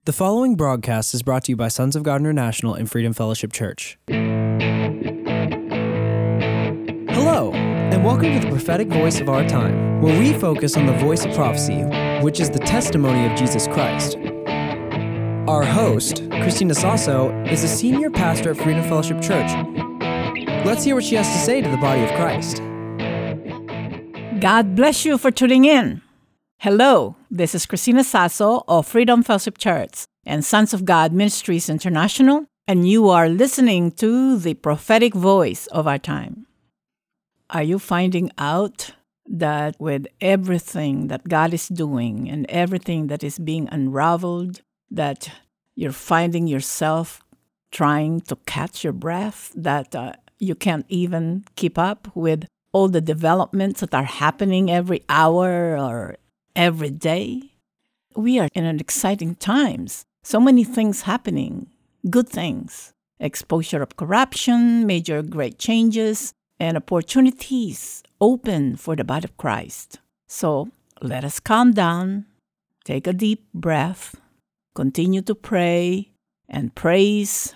The following broadcast is brought to you by Sons of God International and Freedom Fellowship Church. Hello, and welcome to the prophetic voice of our time, where we focus on the voice of prophecy, which is the testimony of Jesus Christ. Our host, Christina Sasso, is a senior pastor at Freedom Fellowship Church. Let's hear what she has to say to the body of Christ. God bless you for tuning in. Hello, this is Christina Sasso of Freedom Fellowship Church and Sons of God Ministries International, and you are listening to the prophetic voice of our time. Are you finding out that with everything that God is doing and everything that is being unraveled, that you're finding yourself trying to catch your breath, that you can't even keep up with all the developments that are happening every hour or every day? We are in an exciting times. So many things happening, good things, exposure of corruption, major great changes, and opportunities open for the body of Christ. So let us calm down, take a deep breath, continue to pray and praise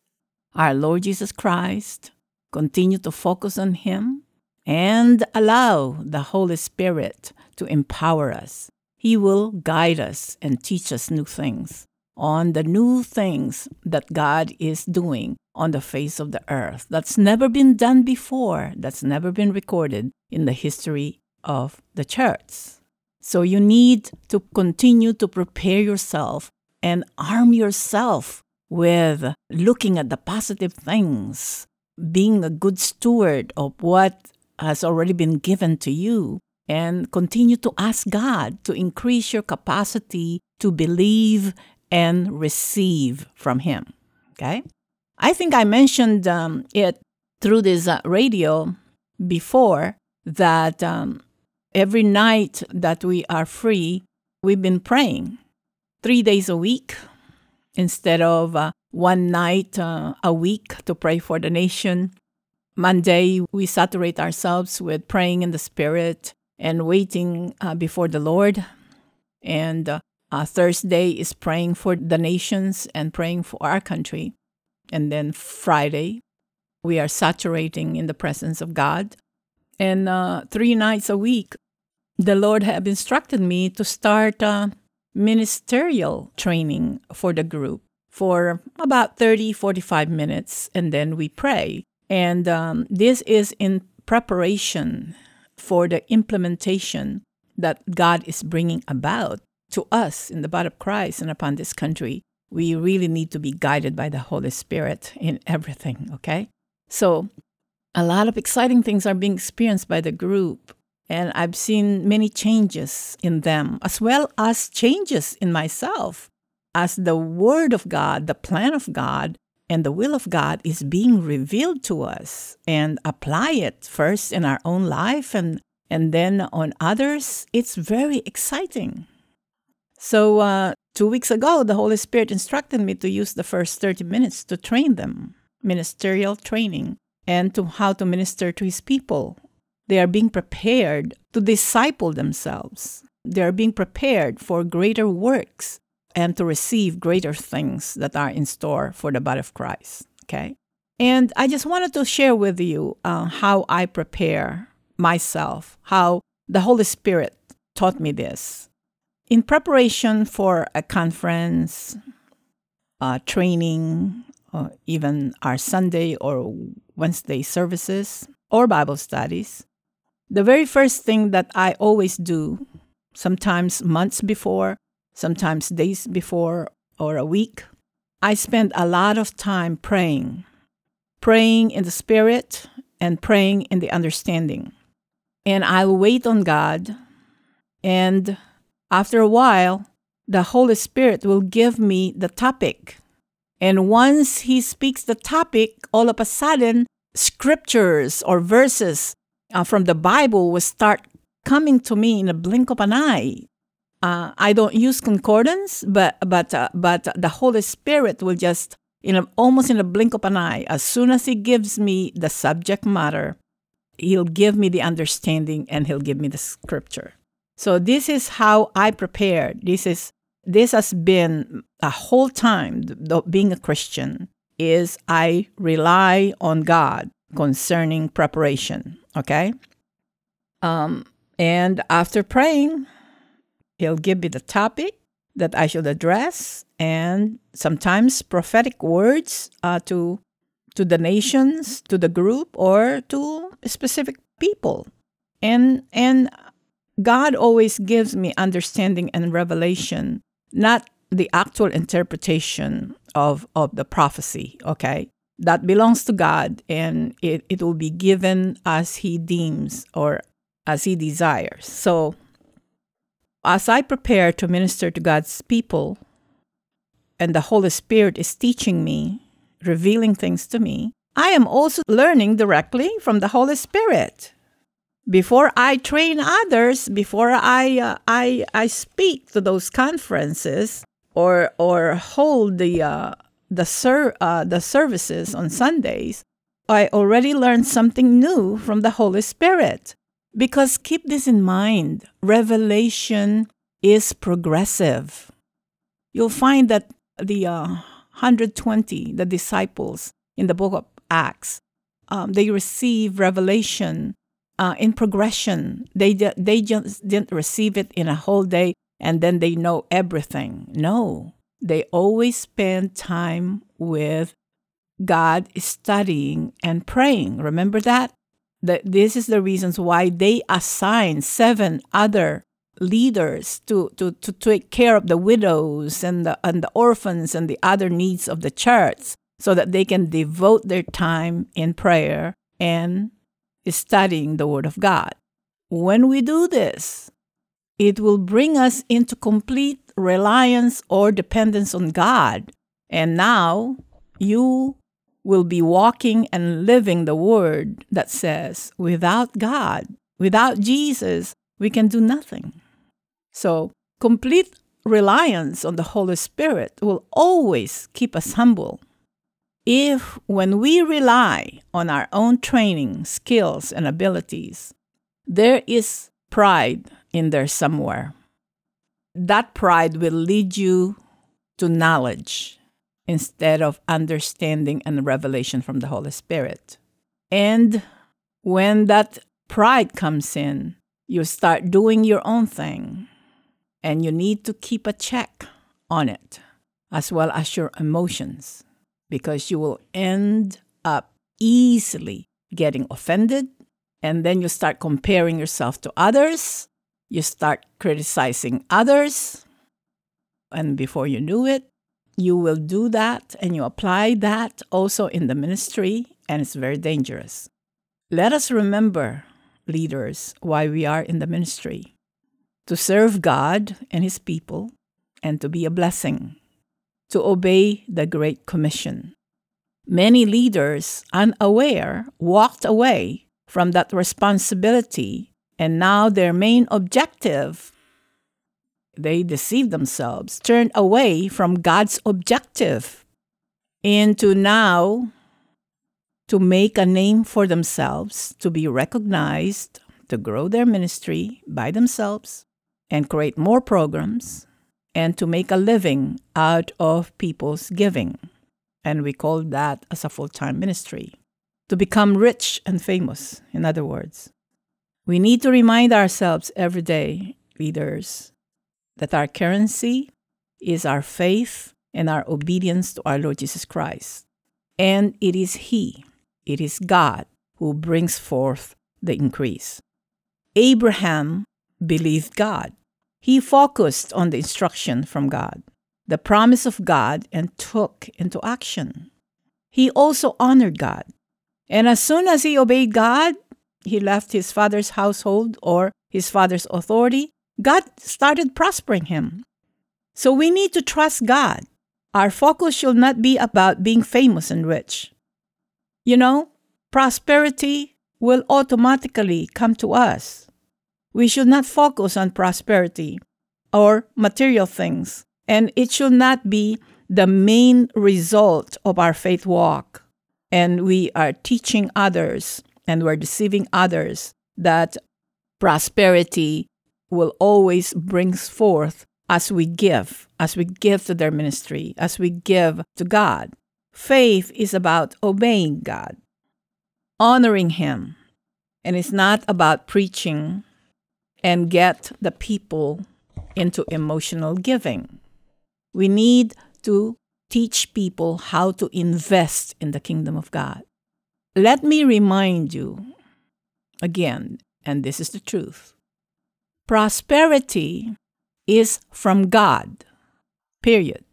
our Lord Jesus Christ, continue to focus on Him, and allow the Holy Spirit to empower us. He will guide us and teach us new things on the new things that God is doing on the face of the earth. That's never been done before. That's never been recorded in the history of the church. So you need to continue to prepare yourself and arm yourself with looking at the positive things, being a good steward of what has already been given to you, and continue to ask God to increase your capacity to believe and receive from Him. Okay? I think I mentioned it through this radio before that every night that we are free, we've been praying 3 days a week instead of one night a week to pray for the nation. Monday, we saturate ourselves with praying in the Spirit and waiting before the Lord. And Thursday is praying for the nations and praying for our country. And then Friday, we are saturating in the presence of God. And 3 nights a week, the Lord have instructed me to start ministerial training for the group for about 30-45 minutes, and then we pray. And this is in preparation for the implementation that God is bringing about to us in the body of Christ and upon this country. We really need to be guided by the Holy Spirit in everything, okay? So a lot of exciting things are being experienced by the group, and I've seen many changes in them, as well as changes in myself, as the Word of God, the plan of God, and the will of God is being revealed to us, and apply it first in our own life and then on others. It's very exciting. So 2 weeks ago, the Holy Spirit instructed me to use the first 30 minutes to train them, ministerial training, and to how to minister to His people. They are being prepared to disciple themselves. They are being prepared for greater works and to receive greater things that are in store for the body of Christ, okay? And I just wanted to share with you how I prepare myself, how the Holy Spirit taught me this. In preparation for a conference, training, or even our Sunday or Wednesday services or Bible studies, the very first thing that I always do, sometimes months before, sometimes days before or a week, I spend a lot of time praying in the Spirit and praying in the understanding. And I'll wait on God, and after a while, the Holy Spirit will give me the topic. And once He speaks the topic, all of a sudden, scriptures or verses from the Bible will start coming to me in a blink of an eye. I don't use concordance, but the Holy Spirit will just, almost in a blink of an eye, as soon as He gives me the subject matter, He'll give me the understanding and He'll give me the scripture. So this is how I prepare. This is this has been a whole time, being a Christian, is I rely on God concerning preparation, okay? And after praying, He'll give me the topic that I should address, and sometimes prophetic words to the nations, to the group, or to specific people. And God always gives me understanding and revelation, not the actual interpretation of the prophecy, okay? That belongs to God, and it will be given as He deems or as He desires. So, as I prepare to minister to God's people, and the Holy Spirit is teaching me, revealing things to me, I am also learning directly from the Holy Spirit. Before I train others, before I speak to those conferences or hold the services on Sundays, I already learned something new from the Holy Spirit. Because keep this in mind, revelation is progressive. You'll find that the 120, the disciples in the book of Acts, they receive revelation in progression. They just didn't receive it in a whole day and then they know everything. No, they always spend time with God, studying and praying. Remember that? This is the reasons why they assigned 7 other leaders to take care of the widows and the orphans and the other needs of the church, so that they can devote their time in prayer and studying the Word of God. When we do this, it will bring us into complete reliance or dependence on God. And now you will be walking and living the Word that says, without God, without Jesus, we can do nothing. So, complete reliance on the Holy Spirit will always keep us humble. If when we rely on our own training, skills, and abilities, there is pride in there somewhere, that pride will lead you to knowledge instead of understanding and revelation from the Holy Spirit. And when that pride comes in, you start doing your own thing, and you need to keep a check on it, as well as your emotions, because you will end up easily getting offended, and then you start comparing yourself to others, you start criticizing others, and before you knew it, you will do that, and you apply that also in the ministry, and it's very dangerous. Let us remember, leaders, why we are in the ministry: to serve God and His people, and to be a blessing, to obey the Great Commission. Many leaders, unaware, walked away from that responsibility, and now their main objective, they deceived themselves, turned away from God's objective into now to make a name for themselves, to be recognized, to grow their ministry by themselves, and create more programs, and to make a living out of people's giving. And we call that as a full-time ministry. To become rich and famous, in other words. We need to remind ourselves every day, leaders, that our currency is our faith and our obedience to our Lord Jesus Christ. And it is He, it is God, who brings forth the increase. Abraham believed God. He focused on the instruction from God, the promise of God, and took into action. He also honored God. And as soon as he obeyed God, he left his father's household or his father's authority. God started prospering him. So we need to trust God. Our focus should not be about being famous and rich. You know, prosperity will automatically come to us. We should not focus on prosperity or material things, and it should not be the main result of our faith walk. And we are teaching others and we're deceiving others that prosperity will always bring forth as we give to their ministry, as we give to God. Faith is about obeying God, honoring Him, and it's not about preaching and get the people into emotional giving. We need to teach people how to invest in the kingdom of God. Let me remind you again, and this is the truth. Prosperity is from God, period.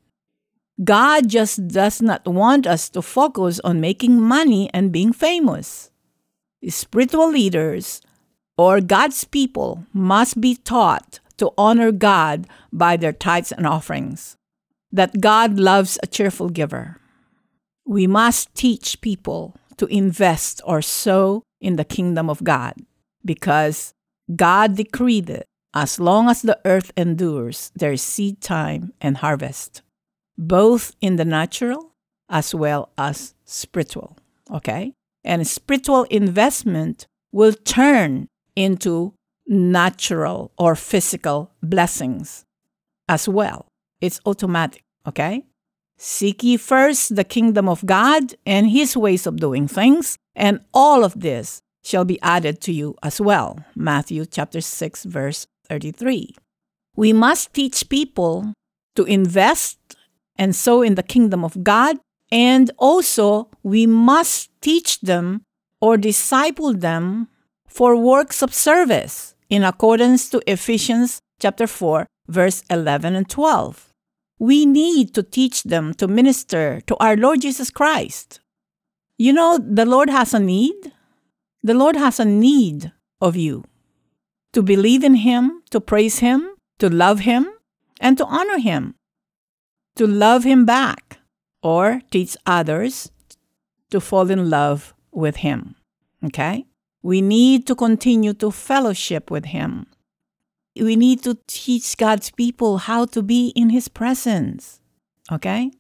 God just does not want us to focus on making money and being famous. Spiritual leaders or God's people must be taught to honor God by their tithes and offerings, that God loves a cheerful giver. We must teach people to invest or sow in the kingdom of God, because God decreed it. As long as the earth endures, there is seed time and harvest, both in the natural as well as spiritual. Okay? And spiritual investment will turn into natural or physical blessings as well. It's automatic. Okay? Seek ye first the kingdom of God and His ways of doing things, and all of this shall be added to you as well. Matthew chapter 6, verse 33. We must teach people to invest and sow in the kingdom of God, and also we must teach them or disciple them for works of service in accordance to Ephesians chapter 4, verse 11 and 12. We need to teach them to minister to our Lord Jesus Christ. You know, the Lord has a need. The Lord has a need of you to believe in Him, to praise Him, to love Him, and to honor Him, to love Him back, or teach others to fall in love with Him. Okay? We need to continue to fellowship with Him. We need to teach God's people how to be in His presence. Okay?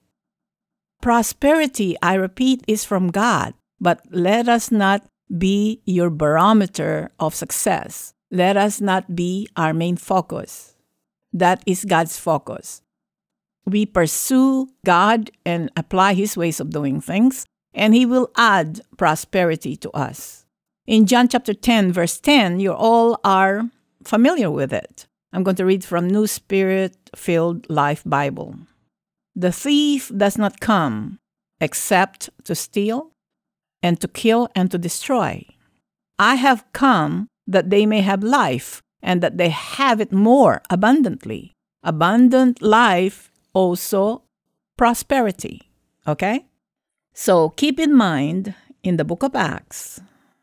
Prosperity, I repeat, is from God, but let us not be your barometer of success. Let us not be our main focus. That is God's focus. We pursue God and apply His ways of doing things, and He will add prosperity to us. In John chapter 10, verse 10, you all are familiar with it. I'm going to read from New Spirit-Filled Life Bible. The thief does not come except to steal and to kill and to destroy. I have come that they may have life and that they have it more abundantly. Abundant life, also prosperity. Okay? So keep in mind in the book of Acts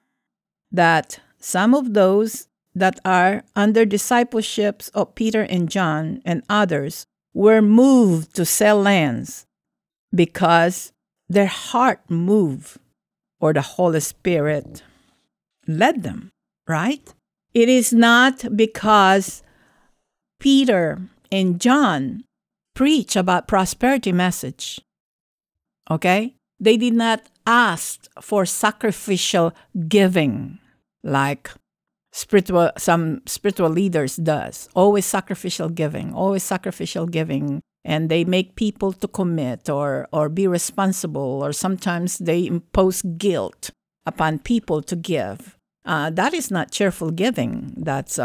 that some of those that are under discipleships of Peter and John and others were moved to sell lands because their heart moved, or the Holy Spirit led them, right? It is not because Peter and John preach about prosperity message, okay? They did not ask for sacrificial giving like some spiritual leaders does. Always sacrificial giving, and they make people to commit or be responsible, or sometimes they impose guilt upon people to give. That is not cheerful giving. That's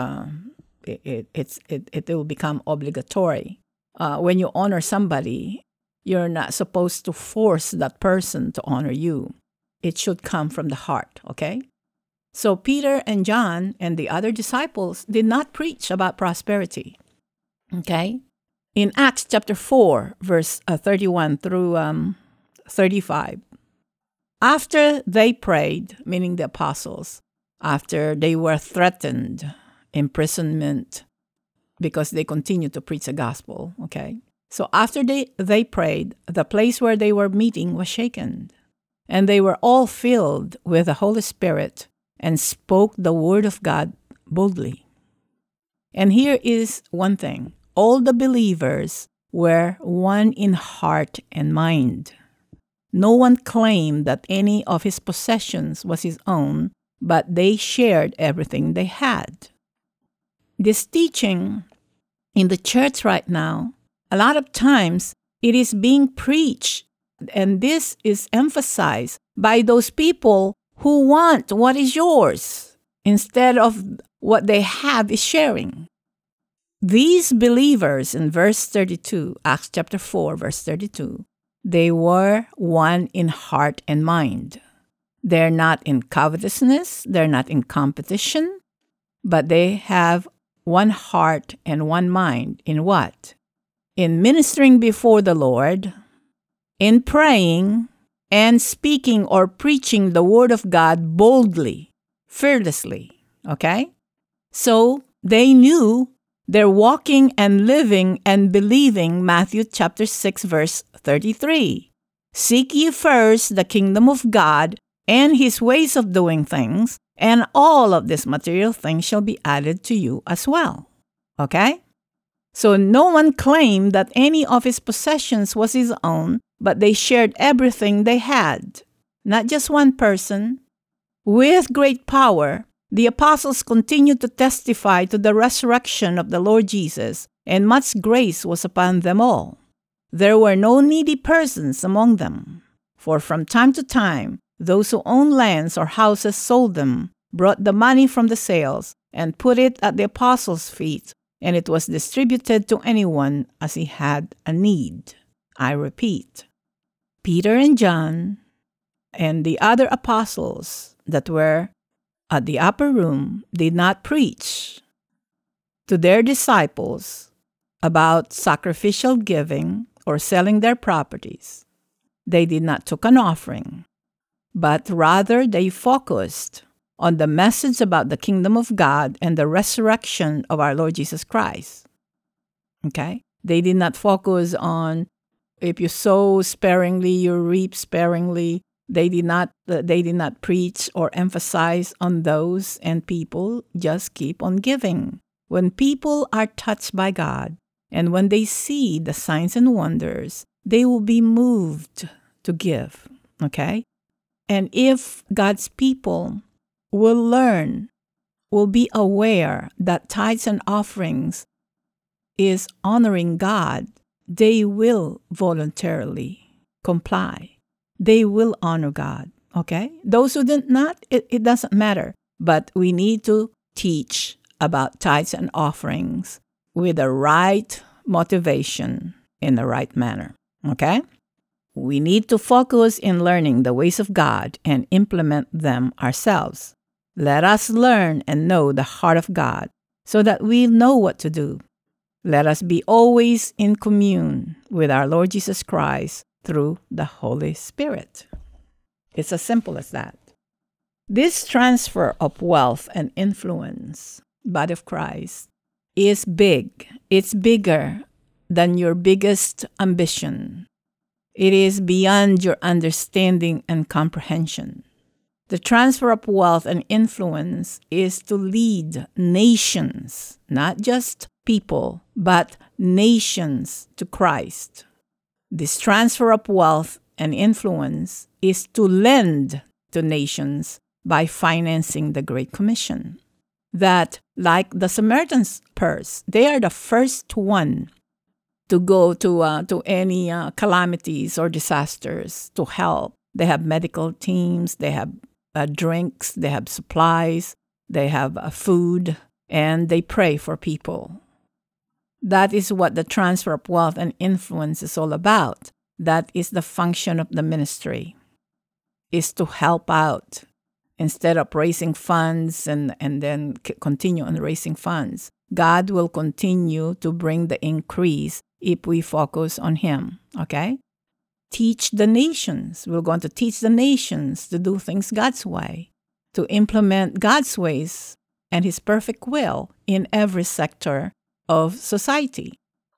it will become obligatory. When you honor somebody, you're not supposed to force that person to honor you. It should come from the heart, okay? So Peter and John and the other disciples did not preach about prosperity, okay? In Acts chapter 4, verse 31 through 35, after they prayed, meaning the apostles, after they were threatened, imprisonment, because they continued to preach the gospel, okay? So after they prayed, the place where they were meeting was shaken, and they were all filled with the Holy Spirit and spoke the word of God boldly. And here is one thing. All the believers were one in heart and mind. No one claimed that any of his possessions was his own, but they shared everything they had. This teaching in the church right now, a lot of times it is being preached, and this is emphasized by those people who want what is yours instead of what they have is sharing. These believers in verse 32, Acts chapter 4, verse 32, they were one in heart and mind. They're not in covetousness, they're not in competition, but they have one heart and one mind in what? In ministering before the Lord, in praying, and speaking or preaching the word of God boldly, fearlessly, okay? So they knew they're walking and living and believing Matthew chapter 6, verse 33. Seek ye first the kingdom of God and his ways of doing things, and all of these material things shall be added to you as well. Okay? So no one claimed that any of his possessions was his own, but they shared everything they had. Not just one person. With great power, the apostles continued to testify to the resurrection of the Lord Jesus, and much grace was upon them all. There were no needy persons among them, for from time to time, those who owned lands or houses sold them, brought the money from the sales, and put it at the apostles' feet, and it was distributed to anyone as he had a need. I repeat, Peter and John and the other apostles that were at the upper room did not preach to their disciples about sacrificial giving or selling their properties. They did not take an offering, but rather they focused on the message about the kingdom of God and the resurrection of our Lord Jesus Christ. Okay? They did not focus on if you sow sparingly, you reap sparingly. They did not preach or emphasize on those, and people just keep on giving. When people are touched by God and when they see the signs and wonders, they will be moved to give. Okay? And if God's people will learn, will be aware that tithes and offerings is honoring God, they will voluntarily comply. They will honor God, okay? Those who did not, it doesn't matter. But we need to teach about tithes and offerings with the right motivation in the right manner, okay? We need to focus in learning the ways of God and implement them ourselves. Let us learn and know the heart of God so that we know what to do. Let us be always in commune with our Lord Jesus Christ through the Holy Spirit. It's as simple as that. This transfer of wealth and influence, body of Christ, is big. It's bigger than your biggest ambition. It is beyond your understanding and comprehension. The transfer of wealth and influence is to lead nations, not just people, but nations to Christ. This transfer of wealth and influence is to lend to nations by financing the Great Commission. That, like the Samaritan's purse, they are the first one to go to any calamities or disasters to help. They have medical teams, they have drinks, they have supplies, they have food, and they pray for people. That is what the transfer of wealth and influence is all about. That is the function of the ministry, is to help out instead of raising funds and then continue on raising funds. God will continue to bring the increase if we focus on Him, okay? Teach the nations. We're going to teach the nations to do things God's way, to implement God's ways and His perfect will in every sector of society.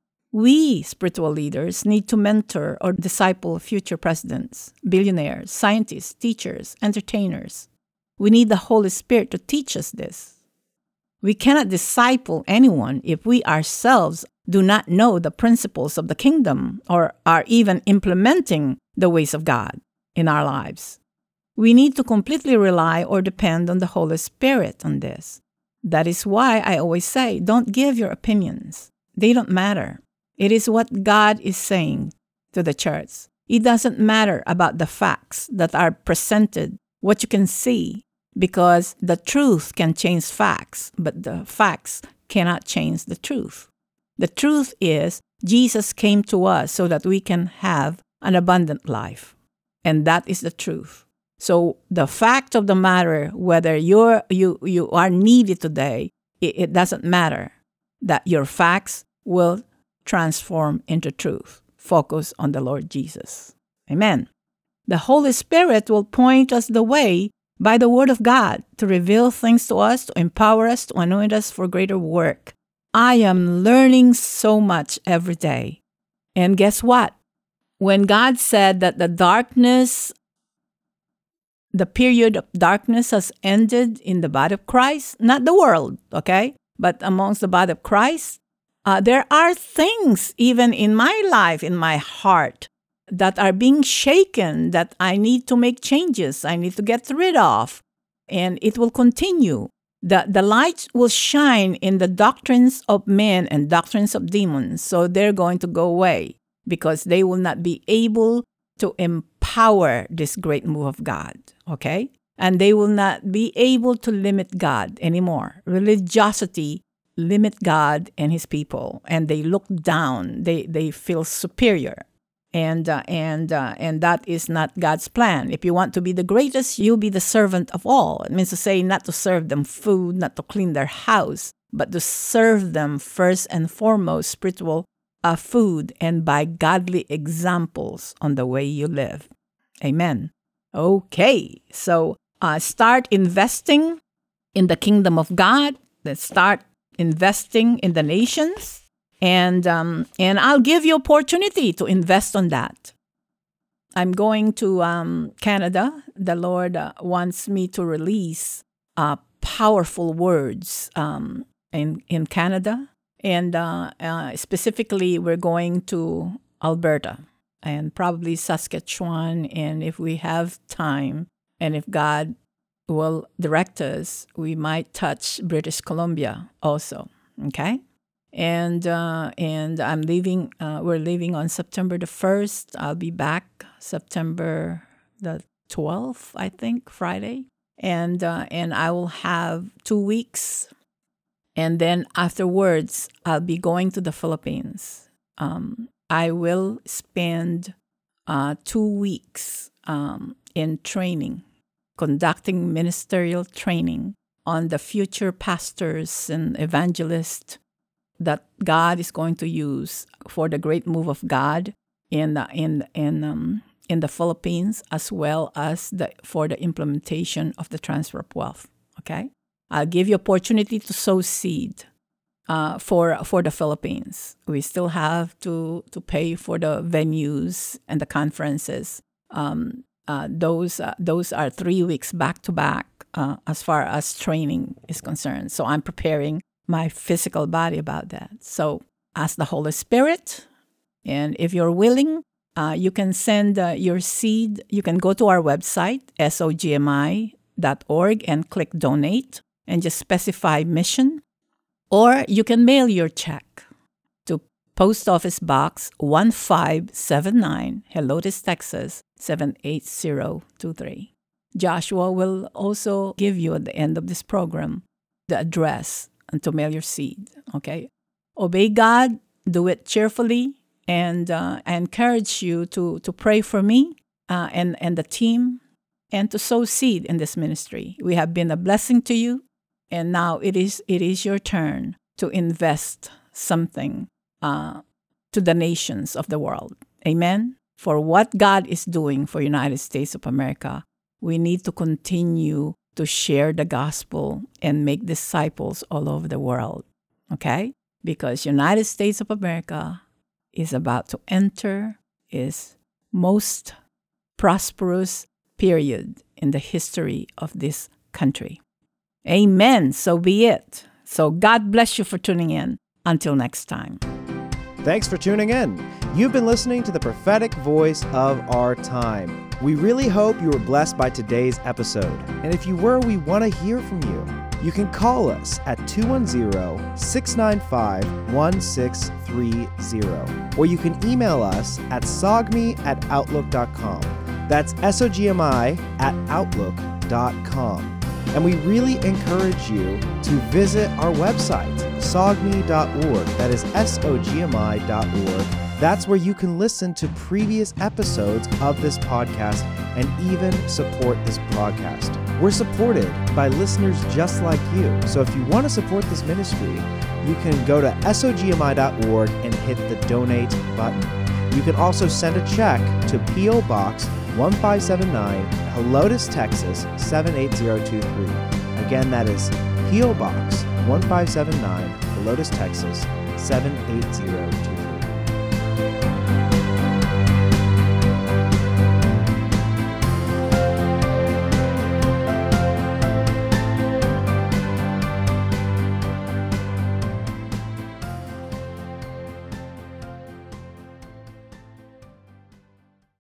We, spiritual leaders, need to mentor or disciple future presidents, billionaires, scientists, teachers, entertainers. We need the Holy Spirit to teach us this. We cannot disciple anyone if we ourselves do not know the principles of the kingdom or are even implementing the ways of God in our lives. We need to completely rely or depend on the Holy Spirit on this. That is why I always say, don't give your opinions. They don't matter. It is what God is saying to the church. It doesn't matter about the facts that are presented, what you can see, because the truth can change facts, but the facts cannot change the truth. The truth is Jesus came to us so that we can have an abundant life. And that is the truth. So the fact of the matter, whether you are needy today, it doesn't matter. That your facts will transform into truth. Focus on the Lord Jesus. Amen. The Holy Spirit will point us the way by the Word of God to reveal things to us, to empower us, to anoint us for greater work. I am learning so much every day. And guess what? When God said that the period of darkness has ended in the body of Christ, not the world, okay, but amongst the body of Christ, there are things even in my life, in my heart, that are being shaken, that I need to make changes, I need to get rid of, and it will continue. The light will shine in the doctrines of men and doctrines of demons, so they're going to go away because they will not be able to empower this great move of God, okay? And they will not be able to limit God anymore. Religiosity limit God and His people, and they look down. They feel superior, and that is not God's plan. If you want to be the greatest, you'll be the servant of all. It means to say not to serve them food, not to clean their house, but to serve them first and foremost spiritual food, and by godly examples on the way you live. Amen. Okay, so start investing in the kingdom of God. Let's start investing in the nations, and I'll give you opportunity to invest on that. I'm going to Canada. The Lord wants me to release powerful words in Canada, and specifically we're going to Alberta and probably Saskatchewan, and if we have time and if God will direct us, we might touch British Columbia also, okay? And I'm leaving, we're leaving on September the 1st. I'll be back September the 12th, I think, Friday. And I will have 2 weeks. And then afterwards, I'll be going to the Philippines. I will spend 2 weeks in training, conducting ministerial training on the future pastors and evangelists that God is going to use for the great move of God in the Philippines, as well as for the implementation of the transfer of wealth. Okay, I'll give you opportunity to sow seed for the Philippines. We still have to pay for the venues and the conferences. Those are 3 weeks back to back as far as training is concerned. So I'm preparing my physical body about that. So ask the Holy Spirit, and if you're willing, you can send your seed. You can go to our website, sogmi.org, and click donate and just specify mission. Or you can mail your check to Post Office Box 1579, Helotes, Texas 78023. Joshua will also give you at the end of this program the address and to mail your seed, okay? Obey God, do it cheerfully, and I encourage you to pray for me and the team, and to sow seed in this ministry. We have been a blessing to you, and now it is your turn to invest something to the nations of the world. Amen? For what God is doing for United States of America, we need to continue to share the gospel and make disciples all over the world, okay? Because United States of America is about to enter its most prosperous period in the history of this country. Amen. So be it. So God bless you for tuning in. Until next time. Thanks for tuning in. You've been listening to the prophetic voice of our time. We really hope you were blessed by today's episode. And if you were, we want to hear from you. You can call us at 210-695-1630, or you can email us at sogmi@outlook.com. That's SOGMI@outlook.com. And we really encourage you to visit our website, sogmi.org. That is SOGMI.org. That's where you can listen to previous episodes of this podcast and even support this broadcast. We're supported by listeners just like you. So if you want to support this ministry, you can go to SOGMI.org and hit the donate button. You can also send a check to P.O. Box 1579, Helotes, Texas 78023. Again, that is P.O. Box 1579, Helotes, Texas 78023.